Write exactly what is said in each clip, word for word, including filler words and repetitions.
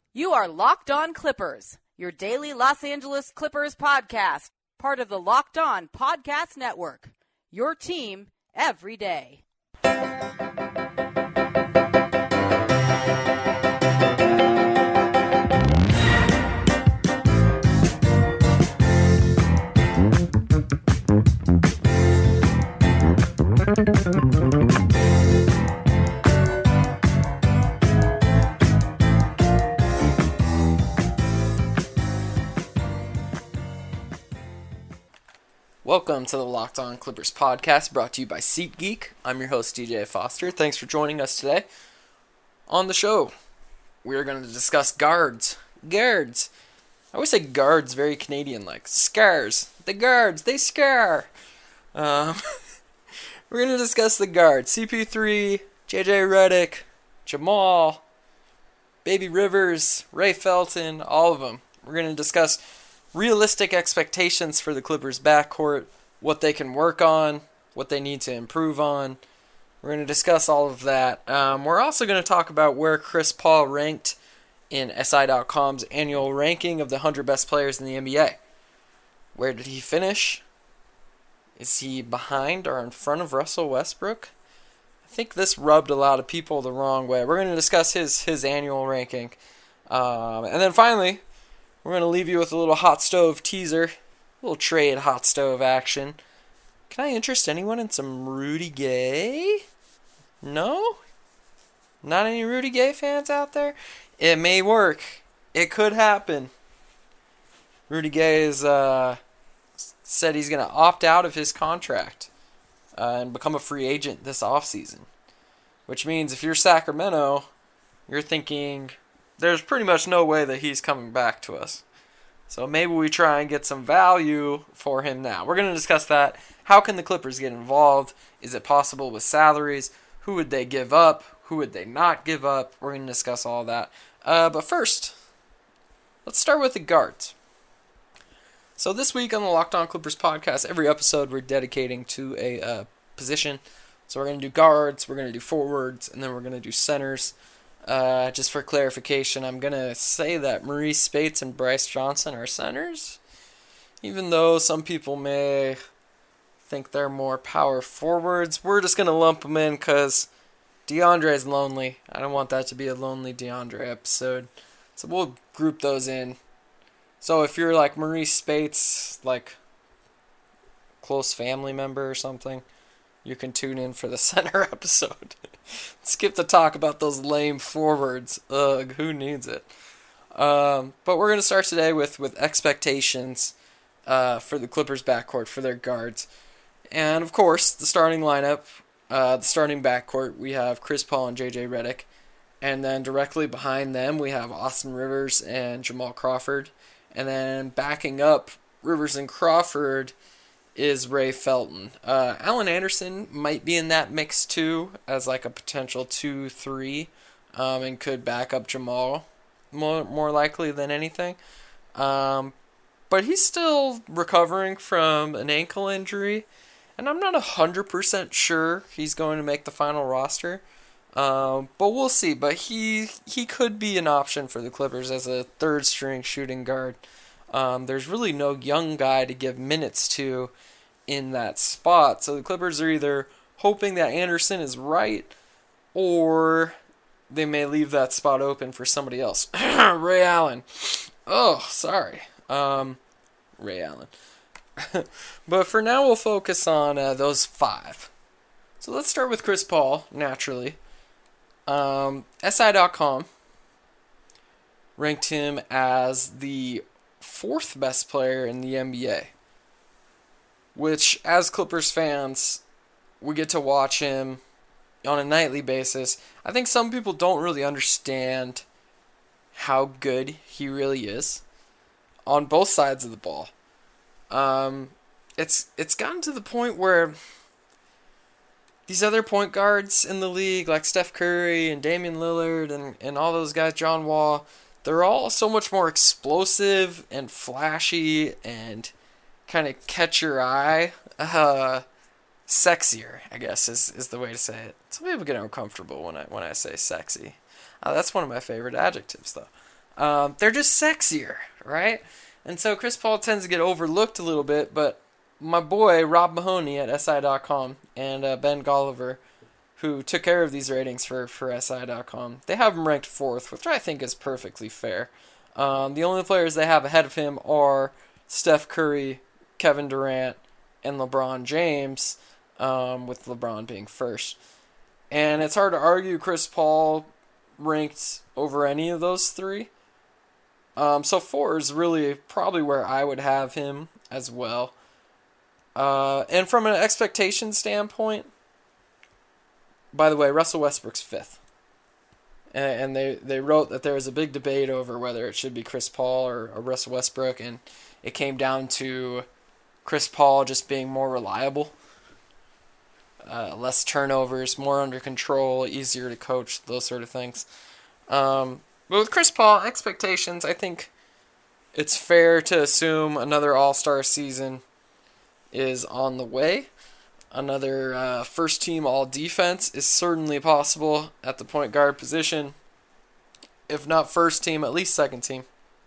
You are Locked On Clippers, your daily Los Angeles Clippers podcast, part of the Locked On Podcast Network, your team every day. Welcome to the Locked On Clippers podcast, brought to you by SeatGeek. I'm your host, D J Foster. Thanks for joining us today. On the show, we're going to discuss guards. Guards. I always say guards, very Canadian-like. Scars. The guards, they scar. Um, we're going to discuss the guards. C P three, J J Redick, Jamal, Baby Rivers, Ray Felton, all of them. We're going to discuss realistic expectations for the Clippers backcourt, what they can work on, what they need to improve on. We're going to discuss all of that. Um, we're also going to talk about where Chris Paul ranked in S I dot com's annual ranking of the one hundred best players in the N B A. Where did he finish? Is he behind or in front of Russell Westbrook? I think this rubbed a lot of people the wrong way. We're going to discuss his, his annual ranking. Um, and then finally, we're going to leave you with a little hot stove teaser, a little trade hot stove action. Can I interest anyone in some Rudy Gay? No? Not any Rudy Gay fans out there? It may work. It could happen. Rudy Gay has uh, said he's going to opt out of his contract uh, and become a free agent this offseason. Which means if you're Sacramento, you're thinking there's pretty much no way that he's coming back to us. So maybe we try and get some value for him now. We're going to discuss that. How can the Clippers get involved? Is it possible with salaries? Who would they give up? Who would they not give up? We're going to discuss all that. Uh, but first, let's start with the guards. So this week on the Locked On Clippers podcast, every episode we're dedicating to a uh, position. So we're going to do guards, we're going to do forwards, and then we're going to do centers. Uh, just for clarification, I'm going to say that Maurice Spates and Bryce Johnson are centers, even though some people may think they're more power forwards. We're just going to lump them in because DeAndre's lonely. I don't want that to be a lonely DeAndre episode, so we'll group those in. So if you're like Maurice Spates, like close family member or something, you can tune in for the center episode. Skip the talk about those lame forwards. Ugh, who needs it? Um, but we're going to start today with, with expectations uh, for the Clippers backcourt, for their guards. And, of course, the starting lineup, uh, the starting backcourt, we have Chris Paul and J J Redick. And then directly behind them, we have Austin Rivers and Jamal Crawford. And then backing up Rivers and Crawford is Ray Felton. Uh, Allen Anderson might be in that mix too, as like a potential two three, um, and could back up Jamal more, more likely than anything. Um, but he's still recovering from an ankle injury, and I'm not one hundred percent sure he's going to make the final roster. Um, but we'll see. But he he could be an option for the Clippers as a third string shooting guard. Um, there's really no young guy to give minutes to in that spot. So the Clippers are either hoping that Anderson is right, or they may leave that spot open for somebody else. Ray Allen. Oh, sorry. Um, Ray Allen. But for now, we'll focus on uh, those five. So let's start with Chris Paul, naturally. Um, S I dot com ranked him as the fourth best player in the N B A. Which, as Clippers fans, we get to watch him on a nightly basis. I think some people don't really understand how good he really is on both sides of the ball. Um, it's it's gotten to the point where these other point guards in the league, like Steph Curry and Damian Lillard and, and all those guys, John Wall, they're all so much more explosive and flashy and kind of catch your eye. Uh, sexier, I guess, is, is the way to say it. Some people get uncomfortable when I when I say sexy. Uh, that's one of my favorite adjectives, though. Um, they're just sexier, right? And so Chris Paul tends to get overlooked a little bit, but my boy Rob Mahoney at S I dot com and uh, Ben Golliver, who took care of these ratings for, for S I dot com, they have him ranked fourth, which I think is perfectly fair. Um, the only players they have ahead of him are Steph Curry, Kevin Durant, and LeBron James, um, with LeBron being first. And it's hard to argue Chris Paul ranked over any of those three. Um, so four is really probably where I would have him as well. Uh, and from an expectation standpoint, by the way, Russell Westbrook's fifth. And, and they, they wrote that there was a big debate over whether it should be Chris Paul or, or Russell Westbrook, and it came down to Chris Paul just being more reliable. Uh, less turnovers, more under control, easier to coach, those sort of things. Um, but with Chris Paul, expectations, I think it's fair to assume another all-star season is on the way. Another uh, first-team all-defense is certainly possible at the point guard position. If not first-team, at least second-team.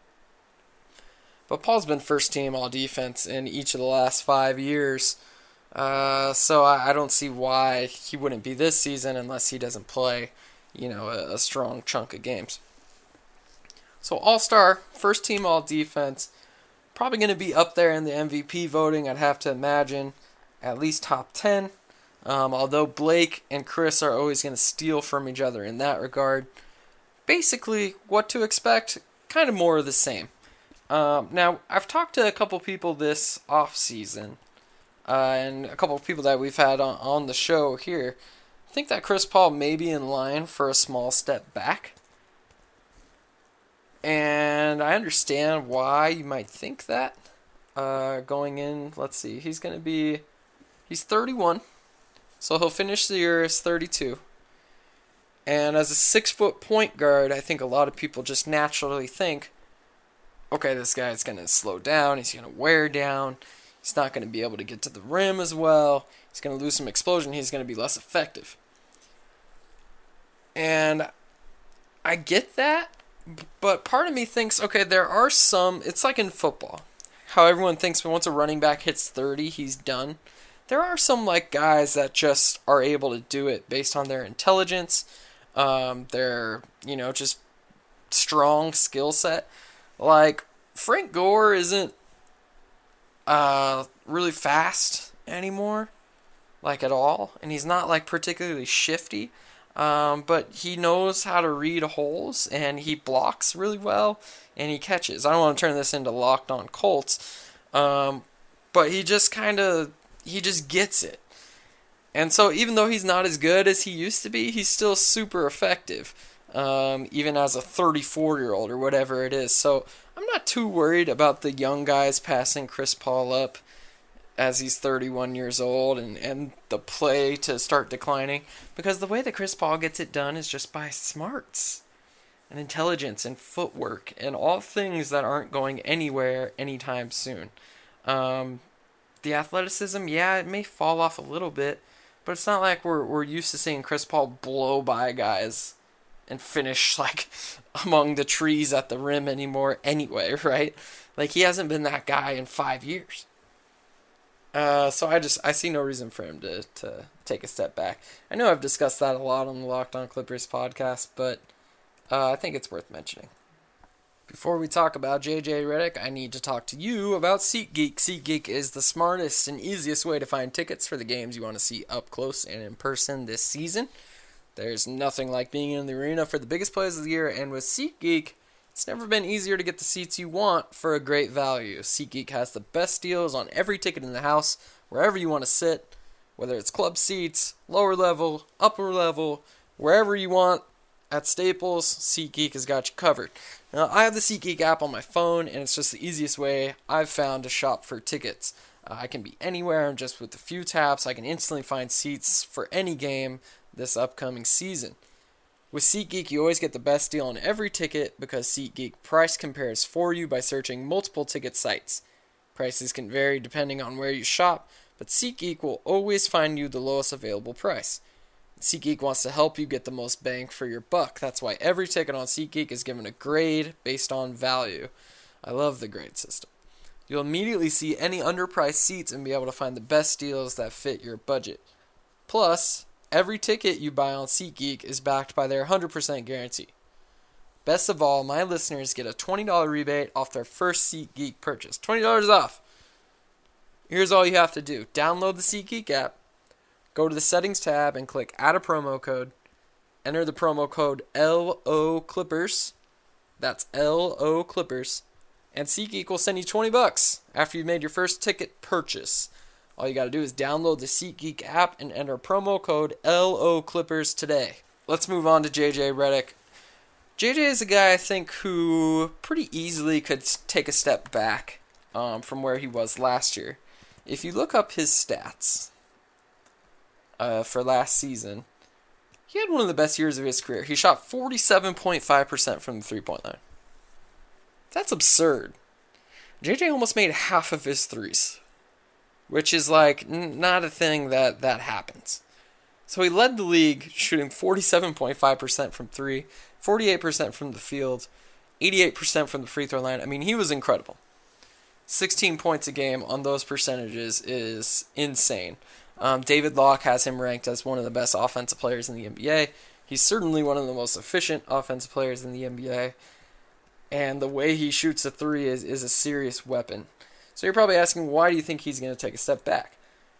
But Paul's been first-team all-defense in each of the last five years. Uh, so I, I don't see why he wouldn't be this season unless he doesn't play, you know, a, a strong chunk of games. So all-star, first-team all-defense, probably going to be up there in the M V P voting, I'd have to imagine, at least top ten. Um, although Blake and Chris are always going to steal from each other in that regard. Basically, what to expect, kind of more of the same. Um, now, I've talked to a couple people this off-season, uh, and a couple of people that we've had on, on the show here, think that Chris Paul may be in line for a small step back. And I understand why you might think that. Uh, going in, let's see, he's going to be, he's thirty-one, so he'll finish the year as thirty-two. And as a six-foot point guard, I think a lot of people just naturally think, okay, this guy's going to slow down, he's going to wear down, he's not going to be able to get to the rim as well, he's going to lose some explosion, he's going to be less effective. And I get that, but part of me thinks, okay, there are some, it's like in football, how everyone thinks once a running back hits thirty, he's done. There are some like guys that just are able to do it based on their intelligence, um, their, you know, just strong skill set. Like, Frank Gore isn't uh, really fast anymore, like at all, and he's not like particularly shifty. Um, but he knows how to read holes, and he blocks really well, and he catches. I don't want to turn this into Locked On Colts, um, but he just kind of, he just gets it. And so even though he's not as good as he used to be, he's still super effective, um, even as a thirty-four-year-old or whatever it is. So I'm not too worried about the young guys passing Chris Paul up as he's thirty-one years old, and, and the play to start declining, because the way that Chris Paul gets it done is just by smarts and intelligence and footwork and all things that aren't going anywhere anytime soon. Um, the athleticism, yeah, it may fall off a little bit, but it's not like we're we're used to seeing Chris Paul blow by guys and finish like among the trees at the rim anymore anyway, right? Like, he hasn't been that guy in five years. Uh, so I just, I see no reason for him to, to take a step back. I know I've discussed that a lot on the Locked On Clippers podcast, but uh, I think it's worth mentioning. Before we talk about J J Redick, I need to talk to you about SeatGeek. SeatGeek is the smartest and easiest way to find tickets for the games you want to see up close and in person this season. There's nothing like being in the arena for the biggest plays of the year, and with SeatGeek, it's never been easier to get the seats you want for a great value. SeatGeek has the best deals on every ticket in the house, wherever you want to sit, whether it's club seats, lower level, upper level, wherever you want. At Staples, SeatGeek has got you covered. Now, I have the SeatGeek app on my phone, and it's just the easiest way I've found to shop for tickets. Uh, I can be anywhere, and just with a few taps, I can instantly find seats for any game this upcoming season. With SeatGeek, you always get the best deal on every ticket because SeatGeek price compares for you by searching multiple ticket sites. Prices can vary depending on where you shop, but SeatGeek will always find you the lowest available price. SeatGeek wants to help you get the most bang for your buck. That's why every ticket on SeatGeek is given a grade based on value. I love the grade system. You'll immediately see any underpriced seats and be able to find the best deals that fit your budget. Plus, every ticket you buy on SeatGeek is backed by their one hundred percent guarantee. Best of all, my listeners get a twenty dollars rebate off their first SeatGeek purchase. twenty dollars off. Here's all you have to do. Download the SeatGeek app, go to the settings tab and click add a promo code. Enter the promo code L O Clippers. That's L O Clippers. And SeatGeek will send you twenty bucks after you've made your first ticket purchase. All you got to do is download the SeatGeek app and enter promo code L O Clippers today. Let's move on to J J Redick. J J is a guy I think who pretty easily could take a step back um, from where he was last year. If you look up his stats uh, for last season, he had one of the best years of his career. He shot forty-seven point five percent from the three-point line. That's absurd. J J almost made half of his threes, which is like n- not a thing that, that happens. So he led the league shooting forty-seven point five percent from three, forty-eight percent from the field, eighty-eight percent from the free throw line. I mean, he was incredible. sixteen points a game on those percentages is insane. Um, David Locke has him ranked as one of the best offensive players in the N B A. He's certainly one of the most efficient offensive players in the N B A. And the way he shoots a three is, is a serious weapon. So you're probably asking, why do you think he's going to take a step back?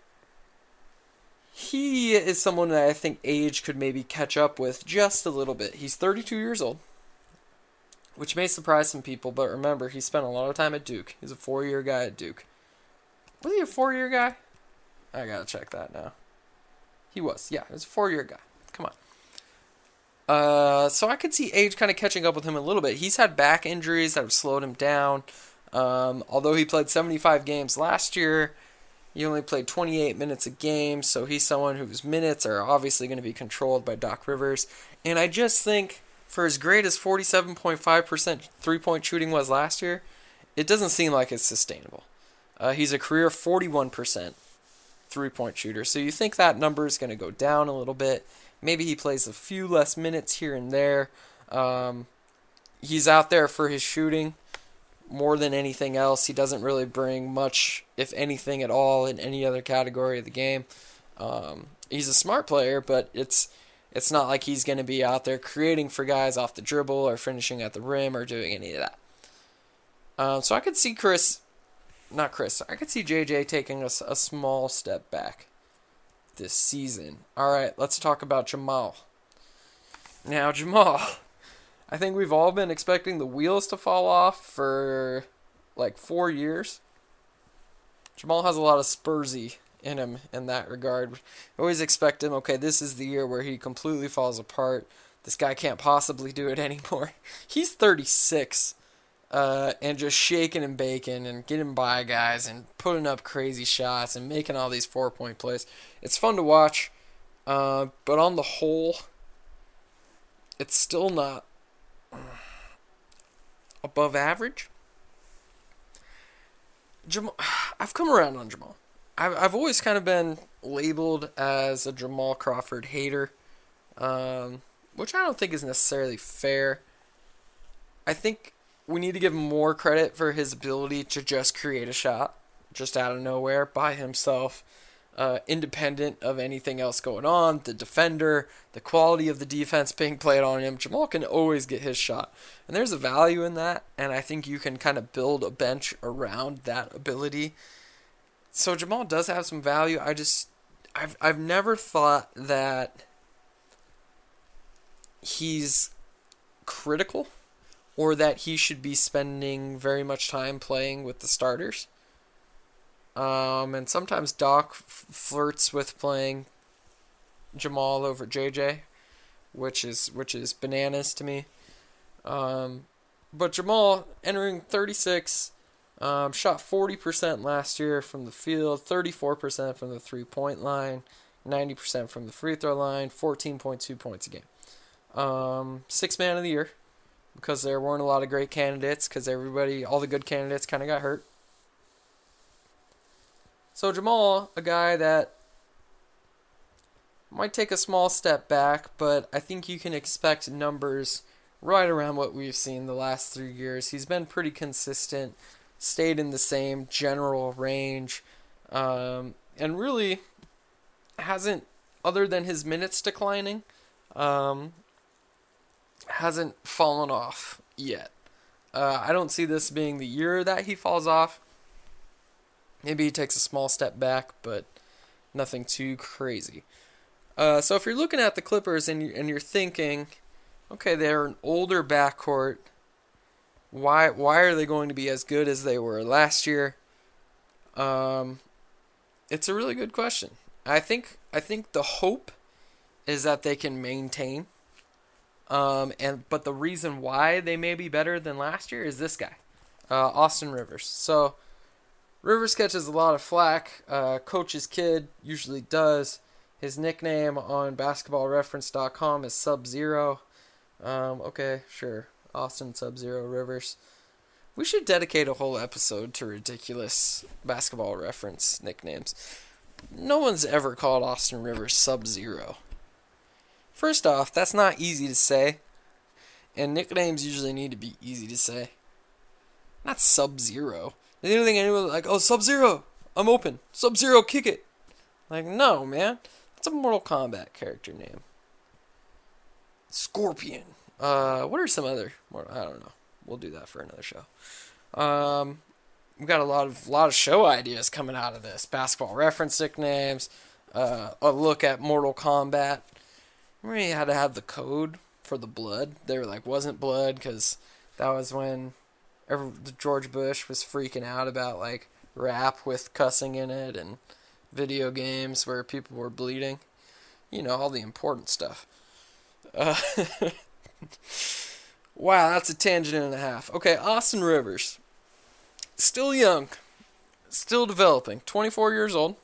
He is someone that I think age could maybe catch up with just a little bit. He's thirty-two years old, which may surprise some people, but remember, he spent a lot of time at Duke. He's a four-year guy at Duke. Was he a four-year guy? I gotta check that now. He was, yeah, he was a four-year guy. Come on. Uh, so I could see age kind of catching up with him a little bit. He's had back injuries that have slowed him down. Um, although he played seventy-five games last year, he only played twenty-eight minutes a game, so he's someone whose minutes are obviously going to be controlled by Doc Rivers. And I just think, for as great as forty-seven point five percent three-point shooting was last year, it doesn't seem like it's sustainable. Uh, he's a career forty-one percent three-point shooter, so you think that number is going to go down a little bit. Maybe he plays a few less minutes here and there. Um, he's out there for his shooting more than anything else. He doesn't really bring much, if anything at all, in any other category of the game. Um, he's a smart player, but it's it's not like he's going to be out there creating for guys off the dribble or finishing at the rim or doing any of that. Um, so I could see Chris, not Chris, I could see J J taking a, a small step back this season. All right, let's talk about Jamal. Now, Jamal, I think we've all been expecting the wheels to fall off for like four years. Jamal has a lot of Spursy in him in that regard. We always expect him, okay, this is the year where he completely falls apart. This guy can't possibly do it anymore. He's thirty-six uh, and just shaking and baking and getting by guys and putting up crazy shots and making all these four-point plays. It's fun to watch, uh, but on the whole, it's still not above average. Jamal, I've come around on Jamal. I've I've always kind of been labeled as a Jamal Crawford hater, um, which I don't think is necessarily fair. I think we need to give him more credit for his ability to just create a shot, just out of nowhere, by himself, uh, independent of anything else going on, the defender, the quality of the defense being played on him. Jamal can always get his shot, and there's a value in that, and I think you can kind of build a bench around that ability. So Jamal does have some value. I just, I've I've never thought that he's critical or that he should be spending very much time playing with the starters. Um, and sometimes Doc f- flirts with playing Jamal over J J, which is which is bananas to me. Um, but Jamal entering thirty-six, um, shot forty percent last year from the field, thirty-four percent from the three-point line, ninety percent from the free throw line, fourteen point two points a game. Um, sixth man of the year, because there weren't a lot of great candidates, because everybody, all the good candidates kind of got hurt. So Jamal, a guy that Might take a small step back, but I think you can expect numbers right around what we've seen the last three years. He's been pretty consistent, stayed in the same general range, um, and really hasn't, other than his minutes declining, um, hasn't fallen off yet. Uh, I don't see this being the year that he falls off. Maybe he takes a small step back, but nothing too crazy. Uh, so if you're looking at the Clippers and, you, and you're thinking, okay, they're an older backcourt, why why are they going to be as good as they were last year? Um, it's a really good question. I think I think the hope is that they can maintain. Um, and but the reason why they may be better than last year is this guy, uh, Austin Rivers. So Rivers catches a lot of flack. Uh, coach's kid usually does. His nickname on basketball reference dot com is Sub-Zero. Um, okay, sure. Austin Sub-Zero Rivers. We should dedicate a whole episode to ridiculous Basketball Reference nicknames. No one's ever called Austin Rivers Sub-Zero. First off, that's not easy to say. And nicknames usually need to be easy to say. Not Sub-Zero. They don't think anyone like, oh, Sub-Zero, I'm open. Sub-Zero, kick it. Like, no, man. It's a Mortal Kombat character name. Scorpion. Uh, what are some other? I don't know. We'll do that for another show. Um, we've got a lot of lot of show ideas coming out of this. Basketball Reference nicknames. Uh, a look at Mortal Kombat. Remember you had to have the code for the blood. They were like, wasn't blood, because that was when every, George Bush was freaking out about like rap with cussing in it and video games where people were bleeding. You know, all the important stuff. Uh, wow, that's a tangent and a half. Okay, Austin Rivers. Still young. Still developing. twenty-four years old.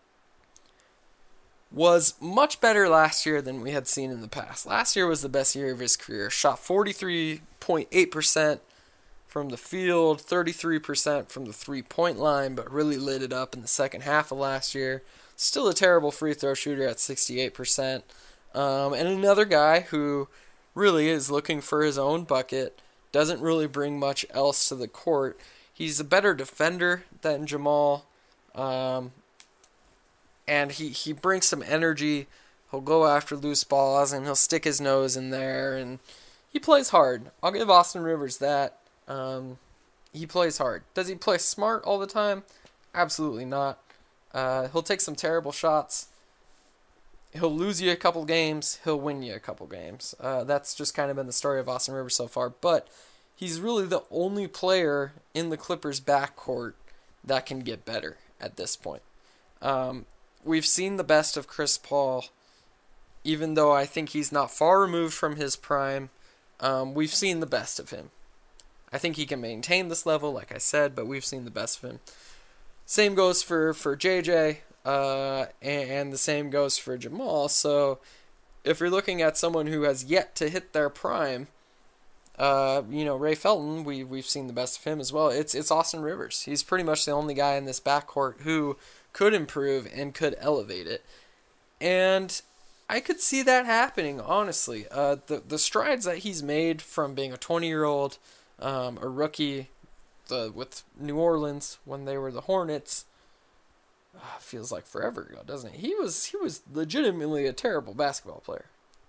Was much better last year than we had seen in the past. Last year was the best year of his career. Shot forty-three point eight percent from the field, thirty-three percent from the three-point line, but really lit it up in the second half of last year. Still a terrible free throw shooter at sixty-eight percent. Um, and another guy who really is looking for his own bucket, doesn't really bring much else to the court. He's a better defender than Jamal, um, and he, he brings some energy. He'll go after loose balls, and he'll stick his nose in there, and he plays hard. I'll give Austin Rivers that. Um, he plays hard. Does he play smart all the time? Absolutely not. Uh, he'll take some terrible shots. He'll lose you a couple games. He'll win you a couple games. Uh, that's just kind of been the story of Austin Rivers so far. But he's really the only player in the Clippers' backcourt that can get better at this point. Um, we've seen the best of Chris Paul, even though I think he's not far removed from his prime. Um, we've seen the best of him. I think he can maintain this level, like I said, but we've seen the best of him. Same goes for, for J J, uh, and, and the same goes for Jamal. So if you're looking at someone who has yet to hit their prime, uh, you know, Ray Felton, we, we've seen the best of him as well. It's, it's Austin Rivers. He's pretty much the only guy in this backcourt who could improve and could elevate it. And I could see that happening, honestly. Uh, the, the strides that he's made from being a twenty-year-old, um, a rookie, the, with New Orleans when they were the Hornets, uh, feels like forever ago, doesn't it? He was he was legitimately a terrible basketball player.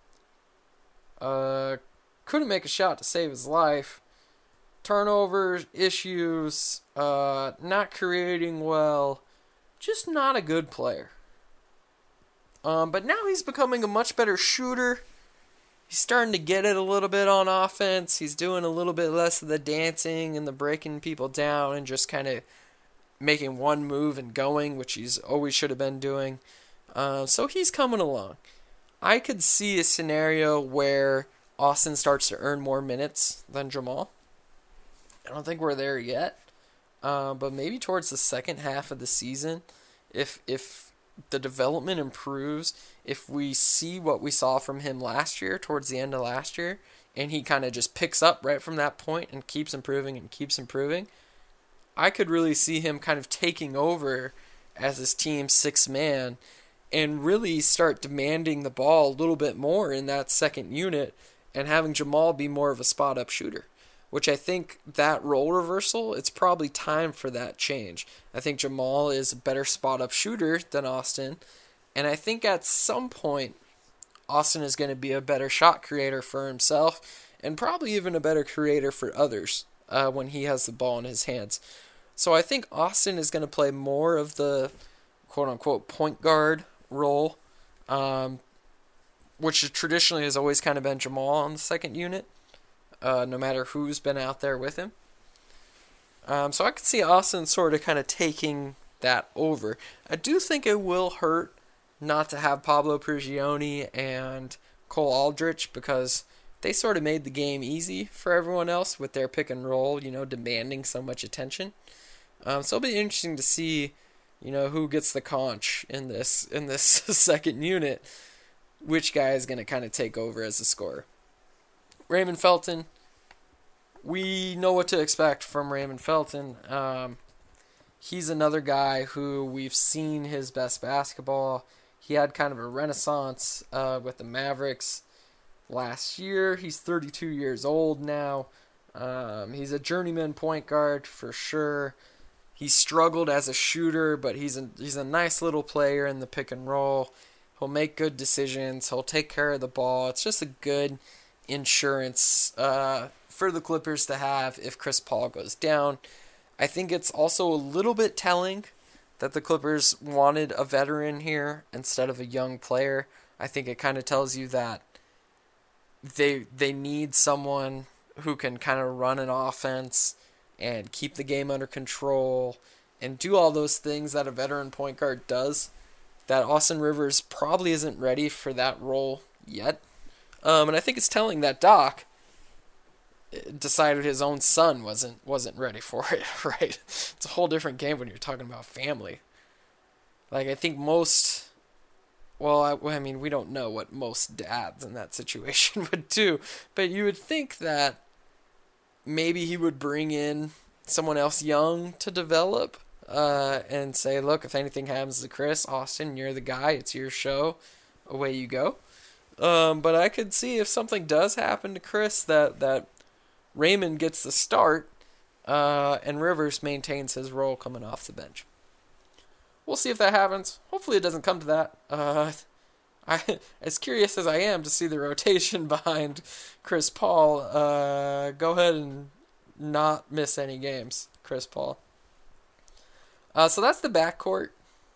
Uh, couldn't make a shot to save his life. Turnovers, issues, uh, not creating well, just not a good player. Um, but now he's becoming a much better shooter. He's starting to get it a little bit on offense. He's doing a little bit less of the dancing and the breaking people down and just kind of making one move and going, which he's always should have been doing. Uh, so he's coming along. I could see a scenario where Austin starts to earn more minutes than Jamal. I don't think we're there yet, uh, but maybe towards the second half of the season, if if the development improves, if we see what we saw from him last year, towards the end of last year, and he kind of just picks up right from that point and keeps improving and keeps improving, I could really see him kind of taking over as his team's sixth man and really start demanding the ball a little bit more in that second unit and having Jamal be more of a spot-up shooter, which I think that role reversal, it's probably time for that change. I think Jamal is a better spot-up shooter than Austin, and I think at some point Austin is going to be a better shot creator for himself and probably even a better creator for others uh, when he has the ball in his hands. So I think Austin is going to play more of the quote-unquote point guard role, um, which traditionally has always kind of been Jamal on the second unit, uh, no matter who's been out there with him. Um, so I could see Austin sort of kind of taking that over. I do think it will hurt not to have Pablo Prigioni and Cole Aldrich, because they sort of made the game easy for everyone else with their pick and roll, you know, demanding so much attention. Um, so it'll be interesting to see, you know, who gets the conch in this in this second unit, which guy is going to kind of take over as a scorer. Raymond Felton, we know what to expect from Raymond Felton. Um, he's another guy who we've seen his best basketball. He had kind of a renaissance uh, with the Mavericks last year. He's thirty-two years old now. Um, he's a journeyman point guard for sure. He struggled as a shooter, but he's a, he's a nice little player in the pick and roll. He'll make good decisions. He'll take care of the ball. It's just a good insurance uh, for the Clippers to have if Chris Paul goes down. I think it's also a little bit telling that the Clippers wanted a veteran here instead of a young player. I think it kind of tells you that they they need someone who can kind of run an offense and keep the game under control and do all those things that a veteran point guard does, that Austin Rivers probably isn't ready for that role yet. Um, and I think it's telling that Doc decided his own son wasn't wasn't ready for it, right? It's a whole different game when you're talking about family. Like, I think most... Well, I, I mean, we don't know what most dads in that situation would do, but you would think that maybe he would bring in someone else young to develop uh, and say, look, if anything happens to Chris, Austin, you're the guy. It's your show. Away you go. Um, but I could see if something does happen to Chris that, that Raymond gets the start uh, and Rivers maintains his role coming off the bench. We'll see if that happens. Hopefully it doesn't come to that. Uh, I, as curious as I am to see the rotation behind Chris Paul, uh, go ahead and not miss any games, Chris Paul. Uh, so that's the backcourt.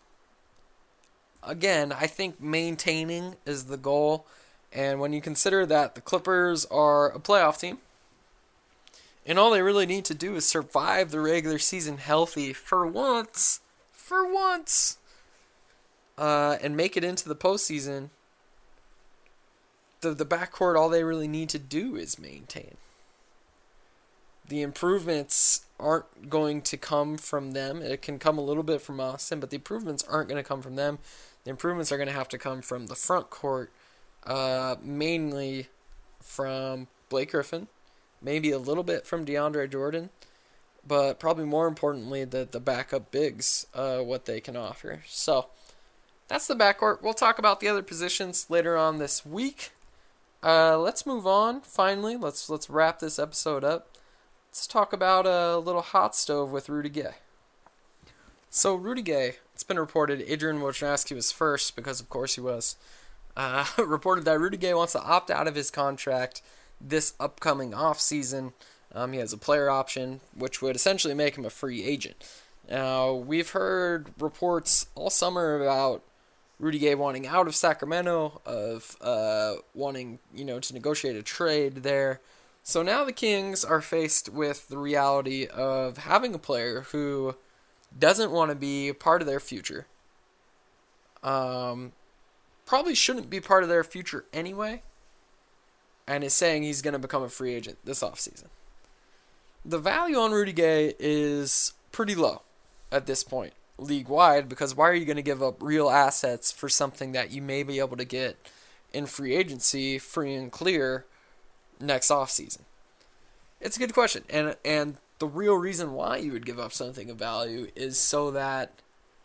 Again, I think maintaining is the goal. And when you consider that the Clippers are a playoff team, and all they really need to do is survive the regular season healthy for once, for once, uh, and make it into the postseason, the, the backcourt, all they really need to do is maintain. The improvements aren't going to come from them. It can come a little bit from Austin, but the improvements aren't going to come from them. The improvements are going to have to come from the front court, uh, mainly from Blake Griffin, maybe a little bit from DeAndre Jordan, but probably more importantly, the, the backup bigs, uh, what they can offer. So that's the backcourt. We'll talk about the other positions later on this week. Uh, let's move on, finally. Let's let's wrap this episode up. Let's talk about a little hot stove with Rudy Gay. So Rudy Gay, it's been reported Adrian Wojnarowski was first, because of course he was, uh, reported that Rudy Gay wants to opt out of his contract this upcoming offseason. Um, he has a player option, which would essentially make him a free agent. Now, we've heard reports all summer about Rudy Gay wanting out of Sacramento, of uh, wanting, you know, to negotiate a trade there. So now the Kings are faced with the reality of having a player who doesn't want to be part of their future. Um, probably shouldn't be part of their future anyway, and is saying he's going to become a free agent this offseason. The value on Rudy Gay is pretty low at this point, league-wide, because why are you going to give up real assets for something that you may be able to get in free agency, free and clear, next offseason? It's a good question, and and the real reason why you would give up something of value is so that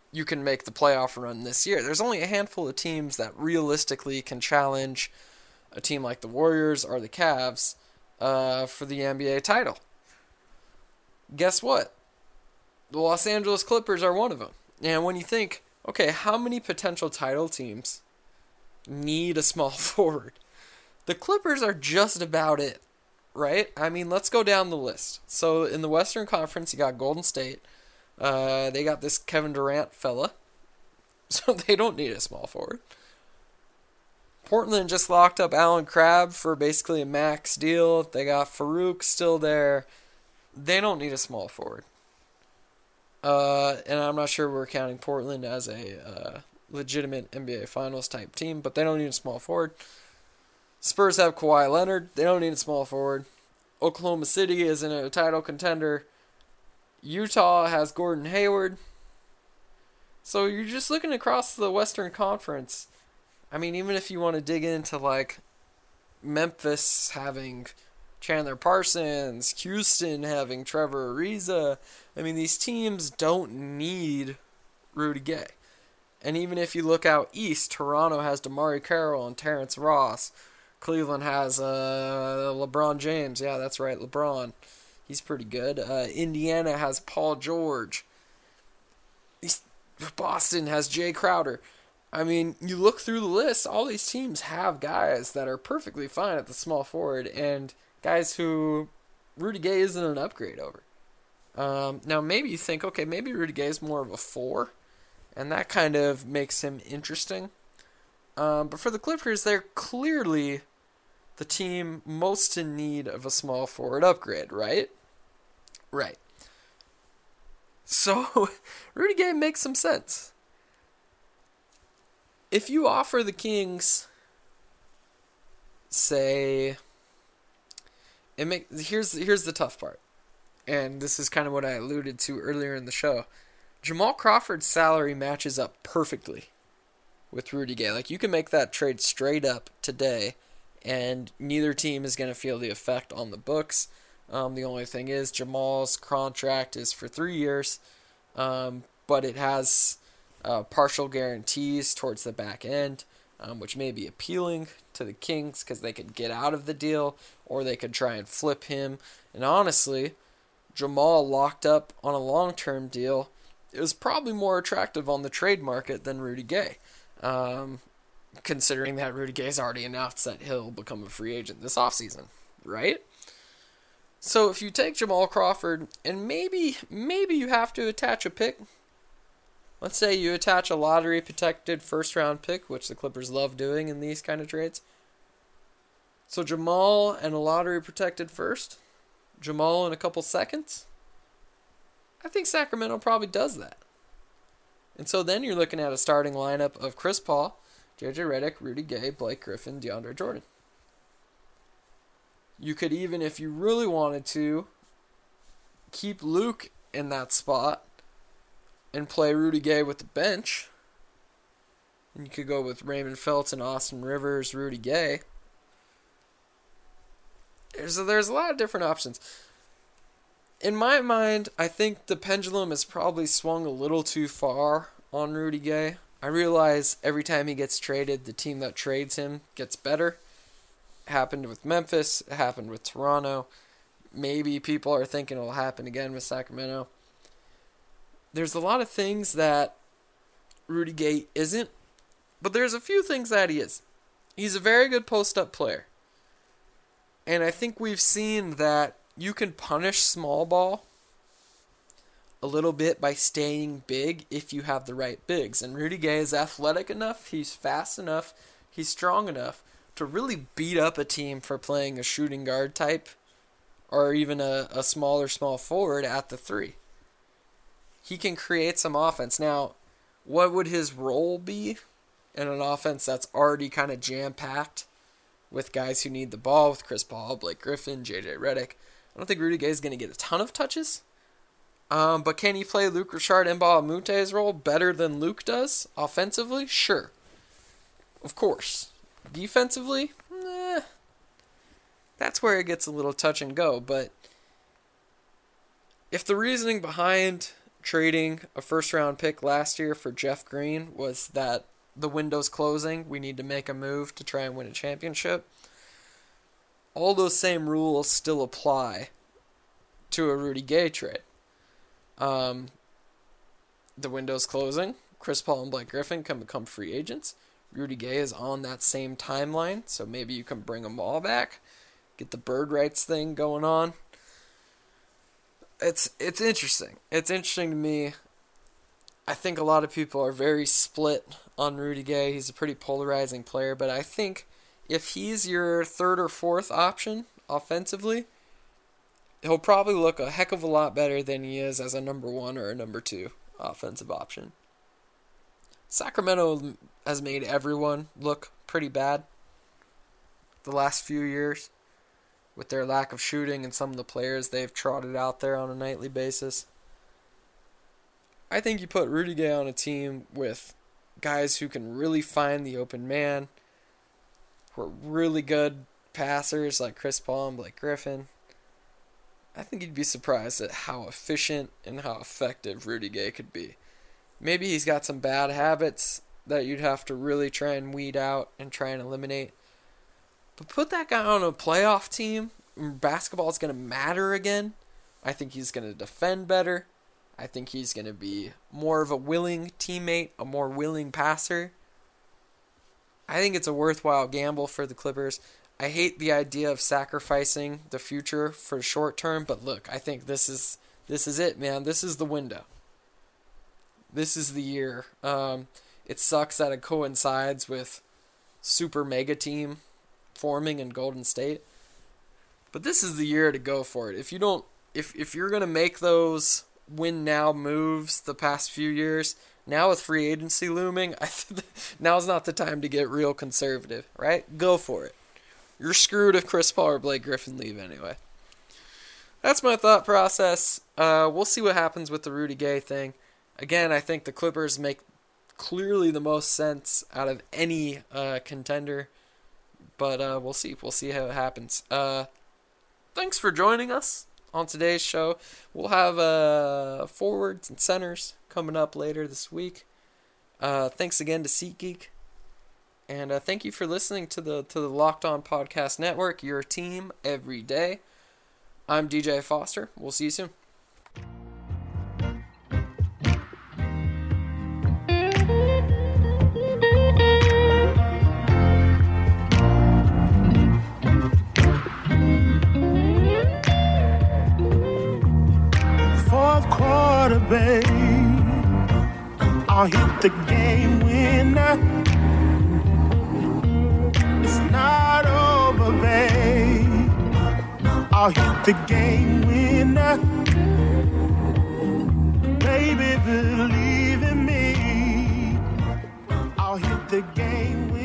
you can make the playoff run this year. There's only a handful of teams that realistically can challenge a team like the Warriors or the Cavs uh, for the N B A title. Guess what? The Los Angeles Clippers are one of them. And when you think, okay, how many potential title teams need a small forward? The Clippers are just about it, right? I mean, let's go down the list. So in the Western Conference, you got Golden State. Uh, they got this Kevin Durant fella, so they don't need a small forward. Portland just locked up Allen Crabbe for basically a max deal. They got Farouk still there. They don't need a small forward. Uh, and I'm not sure we're counting Portland as a uh, legitimate N B A Finals type team, but they don't need a small forward. Spurs have Kawhi Leonard. They don't need a small forward. Oklahoma City isn't a title contender. Utah has Gordon Hayward. So you're just looking across the Western Conference. I mean, even if you want to dig into, like, Memphis having Chandler Parsons, Houston having Trevor Ariza, I mean, these teams don't need Rudy Gay. And even if you look out east, Toronto has DeMarre Carroll and Terrence Ross. Cleveland has uh, LeBron James. Yeah, that's right, LeBron. He's pretty good. Uh, Indiana has Paul George. Boston has Jay Crowder. I mean, you look through the list, all these teams have guys that are perfectly fine at the small forward and guys who Rudy Gay isn't an upgrade over. Um, now, maybe you think, okay, maybe Rudy Gay is more of a four, and that kind of makes him interesting. Um, but for the Clippers, they're clearly the team most in need of a small forward upgrade, right? Right. So, Rudy Gay makes some sense. If you offer the Kings, say, it make here's here's the tough part, and this is kind of what I alluded to earlier in the show. Jamal Crawford's salary matches up perfectly with Rudy Gay. Like, you can make that trade straight up today, and neither team is going to feel the effect on the books. Um, the only thing is Jamal's contract is for three years, um, but it has uh, partial guarantees towards the back end, um, which may be appealing to the Kings because they could get out of the deal or they could try and flip him. And honestly, Jamal locked up on a long-term deal, it was probably more attractive on the trade market than Rudy Gay, um, considering that Rudy Gay's already announced that he'll become a free agent this offseason, right? So if you take Jamal Crawford, and maybe maybe you have to attach a pick. Let's say you attach a lottery-protected first-round pick, which the Clippers love doing in these kind of trades. So Jamal and a lottery-protected first, Jamal in a couple seconds. I think Sacramento probably does that. And so then you're looking at a starting lineup of Chris Paul, J J Redick, Rudy Gay, Blake Griffin, DeAndre Jordan. You could even, if you really wanted to, keep Luke in that spot and play Rudy Gay with the bench. And you could go with Raymond Felton, Austin Rivers, Rudy Gay. There's a, there's a lot of different options. In my mind, I think the pendulum has probably swung a little too far on Rudy Gay. I realize every time he gets traded, the team that trades him gets better. It happened with Memphis. It happened with Toronto. Maybe people are thinking it'll happen again with Sacramento. There's a lot of things that Rudy Gay isn't, but there's a few things that he is. He's a very good post-up player. And I think we've seen that you can punish small ball a little bit by staying big if you have the right bigs. And Rudy Gay is athletic enough, he's fast enough, he's strong enough to really beat up a team for playing a shooting guard type or even a, a smaller small forward at the three. He can create some offense. Now, what would his role be in an offense that's already kind of jam-packed with guys who need the ball, with Chris Paul, Blake Griffin, J J Redick? I don't think Rudy Gay is going to get a ton of touches. Um, but can he play Luke Richard Mbah Mute's role better than Luke does offensively? Sure. Of course. Defensively? Eh. That's where it gets a little touch and go. But if the reasoning behind trading a first-round pick last year for Jeff Green was that the window's closing. We need to make a move to try and win a championship. All those same rules still apply to a Rudy Gay trade. Um, the window's closing. Chris Paul and Blake Griffin can become free agents. Rudy Gay is on that same timeline, so maybe you can bring them all back. Get the bird rights thing going on. It's it's interesting. It's interesting to me. I think a lot of people are very split on Rudy Gay. He's a pretty polarizing player, but I think if he's your third or fourth option offensively, he'll probably look a heck of a lot better than he is as a number one or a number two offensive option. Sacramento has made everyone look pretty bad the last few years with their lack of shooting and some of the players they've trotted out there on a nightly basis. I think you put Rudy Gay on a team with guys who can really find the open man, who are really good passers like Chris Paul and Blake Griffin. I think you'd be surprised at how efficient and how effective Rudy Gay could be. Maybe he's got some bad habits that you'd have to really try and weed out and try and eliminate. But put that guy on a playoff team. Basketball is going to matter again. I think he's going to defend better. I think he's going to be more of a willing teammate, a more willing passer. I think it's a worthwhile gamble for the Clippers. I hate the idea of sacrificing the future for short term, but look, I think this is this is it, man. This is the window. This is the year. Um, it sucks that it coincides with super mega team forming in Golden State. But this is the year to go for it. If you don't, if if you're gonna make those win now moves the past few years, now with free agency looming, I th- now's not the time to get real conservative, right? Go for it. You're screwed if Chris Paul or Blake Griffin leave anyway. That's my thought process. Uh, we'll see what happens with the Rudy Gay thing. Again, I think the Clippers make clearly the most sense out of any uh, contender. But uh, we'll see. We'll see how it happens. Uh, thanks for joining us on today's show. We'll have uh, forwards and centers coming up later this week. Uh, thanks again to SeatGeek. And uh, thank you for listening to the to the Locked On Podcast Network, your team every day. I'm D J Foster. We'll see you soon. Babe, I'll hit the game winner. It's not over, babe. I'll hit the game winner. Baby, believe in me. I'll hit the game winner.